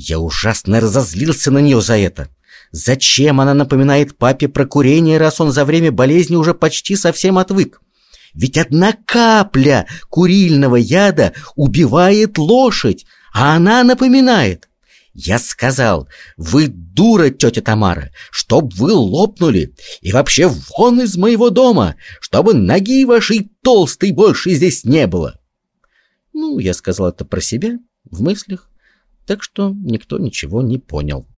Я ужасно разозлился на нее за это. Зачем она напоминает папе про курение, раз он за время болезни уже почти совсем отвык? Ведь одна капля курильного яда убивает лошадь, а она напоминает. Я сказал: вы дура, тетя Тамара, чтоб вы лопнули, и вообще вон из моего дома, чтобы ноги вашей толстой больше здесь не было. Ну, я сказал это про себя, в мыслях, так что никто ничего не понял.